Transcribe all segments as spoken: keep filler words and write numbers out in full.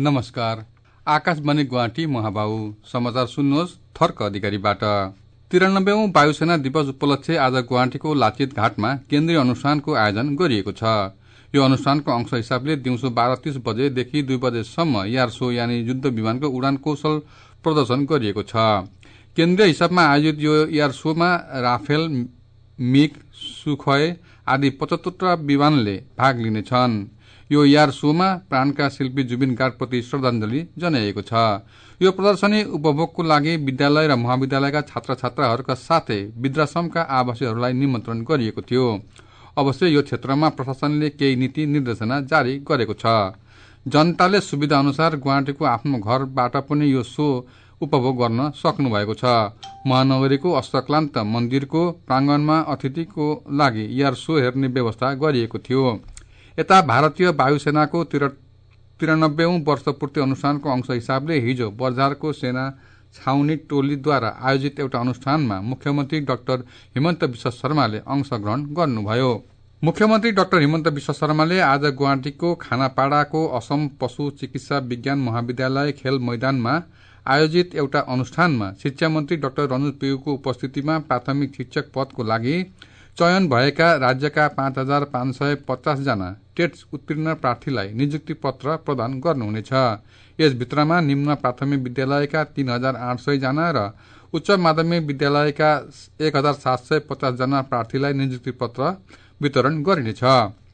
नमस्कार। आकाशवाणी गुवाहाटी महाबाबु समाचार सुन्नुहोस् थर्क अधिकारीबाट। तिरानब्बेऔं वायुसेना दिवस उपलक्ष्य आज गुवाहाटीको लाचित घाटमा केन्द्रीय अनुष्ठानको आयोजन गरिएको छ। यो अनुष्ठानको अंश हिसाबले दिउँसो बाह्र तीस बजेदेखि दुई बजेसम्म एयर शो यानि युद्ध विमानको उडान कौशल प्रदर्शन गरिएको छ। केन्द्रीय हिसाबमा आयोजित यो एयर शोमा राफेल, मिग, सुखोय आदि पचहत्तरवटा विमानले भाग लिनेछन्। यो एयर शोमा प्राणका शिल्पी जुबिन गार्गप्रति श्रद्धाञ्जली जनाइएको छ। यो प्रदर्शनी उपभोगको लागि विद्यालय र महाविद्यालयका छात्र छात्राहरूका साथै वृद्धाश्रमका आवासीहरूलाई निमन्त्रण गरिएको थियो। अवश्य यो क्षेत्रमा प्रशासनले केही नीति निर्देशना जारी गरेको छ। जनताले सुविधा अनुसार गुवाहाटीको आफ्नो घरबाट पनि यो शो उपभोग गर्न सक्नु भएको छ। महानगरीको अष्टक्लान्त मन्दिरको प्राङ्गणमा अतिथिको लागि एयर शो हेर्ने व्यवस्था गरिएको थियो। यता भारतीय वायुसेनाको तिरानब्बेऔं वर्षपूर्ति अनुष्ठानको अंश हिसाबले हिजो बर्जारको सेना छाउनी टोलीद्वारा आयोजित एउटा अनुष्ठानमा मुख्यमन्त्री डाक्टर हिमन्त विश्व शर्माले अंशग्रहण गर्नुभयो। मुख्यमन्त्री डाक्टर हिमन्त विश्व शर्माले आज गुवाहाटीको खानापाडाको असम पशु चिकित्सा विज्ञान महाविद्यालय खेल मैदानमा आयोजित एउटा अनुष्ठानमा शिक्षा मन्त्री डाक्टर रनोज पेगुको उपस्थितिमा प्राथमिक शिक्षक पदको लागि चयन भएका राज्यका पाँच हजार पाँच सय पचास जना टेट उत्तीर्ण प्रार्थीलाई नियुक्ति पत्र प्रदान गर्नुहुनेछ। यसभित्रमा निम्न प्राथमिक विद्यालयका तीन हजार आठ सय जना र उच्च माध्यमिक विद्यालयका एक हजार सात सय पचास जना प्रार्थीलाई नियुक्ति पत्र वितरण गरिनेछ।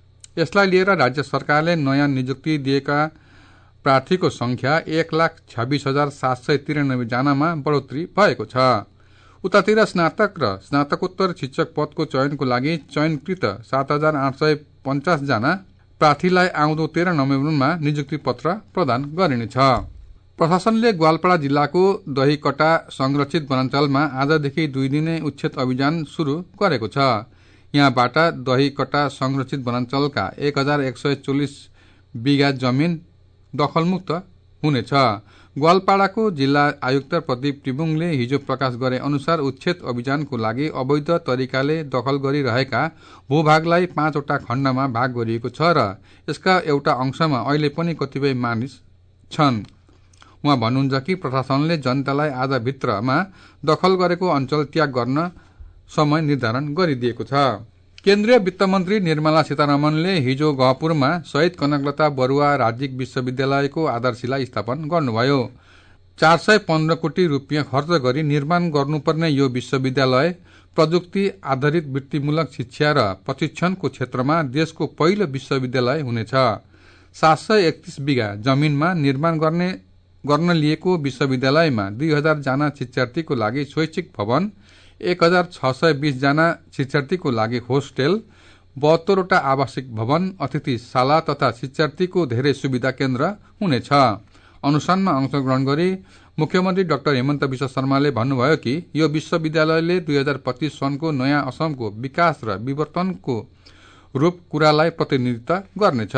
यसलाई लिएर राज्य सरकारले नयाँ नियुक्ति दिएका प्रार्थीको संख्या एक लाख छब्बीस हजार सात सय तिरानब्बे जनामा बढ़ोत्तरी भएको छ। उतातिर स्नातक र स्नातकोत्तर शिक्षक पदको चयनको लागि चयनकृत सात हजार आठ सय पचास जना प्रार्थीलाई आउँदो तेह्र नोभेम्बरमा नियुक्ति पत्र प्रदान गरिनेछ। प्रशासनले ग्वालपाडा जिल्लाको दहीकटा संरक्षित वनाञ्चलमा आजदेखि दुई दिने उच्छेद अभियान शुरू गरेको छ। यहाँबाट दहीकटा संरक्षित वनाञ्चलका एक हजार एक सय चौलिस बिघा जमिन दखलमुक्त हुनेछ। ग्वालपाडाको जिल्ला आयुक्त प्रदीप टिबुङले हिजो प्रकाश गरे अनुसार उच्छेद अभियानको लागि अवैध तरिकाले दखल गरिरहेका भूभागलाई पाँचवटा खण्डमा भाग गरिएको छ र यसका एउटा अंशमा अहिले पनि कतिपय मानिस छन्। उहाँ भन्नुहुन्छ कि प्रशासनले जनतालाई आजभित्रमा दखल गरेको अञ्चल त्याग गर्न समय निर्धारण गरिदिएको छ। केन्द्रीय वित्त मन्त्री निर्मला सीतारमणले हिजो गहपुरमा शहीद कनकलता बरुवा राज्यिक विश्वविद्यालयको आधारशिला स्थापन गर्नुभयो। चार सय पन्ध्र कोटी रूपियाँ खर्च गरी निर्माण गर्नुपर्ने यो विश्वविद्यालय प्रजुक्ति आधारित वृत्तिमूलक शिक्षा र प्रशिक्षणको क्षेत्रमा देशको पहिलो विश्वविद्यालय हुनेछ। सात सय एकतीस बिघा जमिनमा निर्माण गर्ने गर्न लिएको विश्वविद्यालयमा दुई हजार जना शिक्षार्थीको लागि शैक्षिक भवन, एक हजार छ सय बीस जना शिक्षार्थीको लागि होस्टेल, बहत्तरवटा आवासिक भवन, अतिथिशाला तथा शिक्षार्थीको धेरै सुविधा केन्द्र हुनेछ। अनुष्ठानमा अंशग्रहण गरी मुख्यमन्त्री डाक्टर हिमन्त विश्व शर्माले भन्नुभयो कि यो विश्वविद्यालयले दुई हजार पच्चीस सनको नयाँ असमको विकास र विवर्तनको रूप कुरालाई प्रतिनिधित्व गर्नेछ।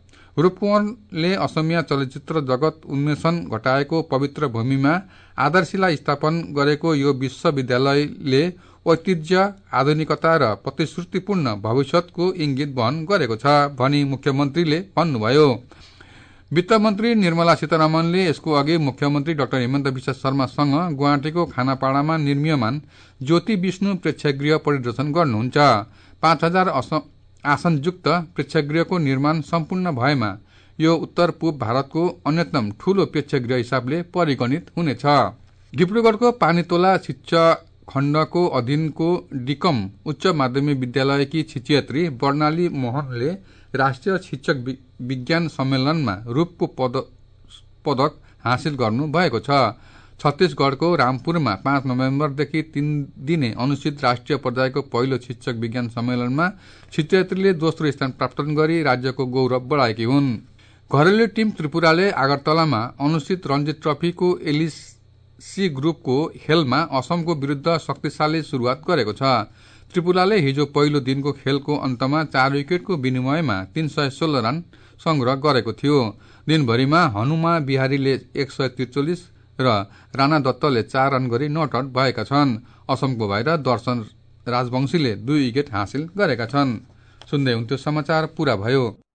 रूपकुमारले असमिया चलचित्र जगत उन्मेषण घटाएको पवित्र भूमिमा आधारशिला स्थापन गरेको यो विश्वविद्यालयले ऐतिह्य, आधुनिकता र प्रतिश्रुतिपूर्ण भविष्यको इंगित वहन गरेको छ भनी मुख्यमन्त्रीले भन्नुभयो। वित्त मन्त्री निर्मला सीतारमणले यसको अघि मुख्यमन्त्री डाक्टर हिमन्त विश्व शर्मासँग गुवाहाटीको खानापाडामा निर्मीयमान ज्योति विष्णु प्रेक्षागृह परिदर्शन गर्नुहुन्छ। पाँच हजार आसनयुक्त प्रेक्षागृहको निर्माण सम्पूर्ण भएमा यो उत्तर पूर्व भारतको अन्यतम ठूलो प्रेक्षागृह हिसाबले परिगणित हुनेछ। डिब्रुगढ़को पानीतोला शिक्षा खण्डको अधीनको डिकम उच्च माध्यमिक विद्यालयकी शिक्षयित्री वर्णाली मोहनले राष्ट्रिय शिक्षक विज्ञान सम्मेलनमा रूपको पदक हासिल गर्नु भएको छ। छत्तीसगढ़को रामपुरमा पाँच नोभेम्बरदेखि तीन दिने अनुष्ठित राष्ट्रिय पर्यायको पहिलो शिक्षक विज्ञान सम्मेलनमा शिक्षयित्रीले दोस्रो स्थान प्राप्त गरी राज्यको गौरव बढाएकी हुन्। घरेलु टीम त्रिपुराले आगरतलामा अनुष्ठित रणजी ट्रफीको एलईसी ग्रुपको खेलमा असमको विरूद्ध शक्तिशाली शुरूआत गरेको छ। त्रिपुराले हिजो पहिलो दिनको खेलको अन्तमा चार विकेटको विनिमयमा तीन सय सोह्र रन संग्रह गरेको थियो। दिनभरिमा हनुमा बिहारीले एक सय त्रिचालिस र राणा दत्तले चार रन गरी नट आउट भएका छन्। असमको भएर दर्शन राजवंशीले दुई विकेट हासिल गरेका छन्। सुन्दै हुन्थ्यो समाचार पूरा भयो।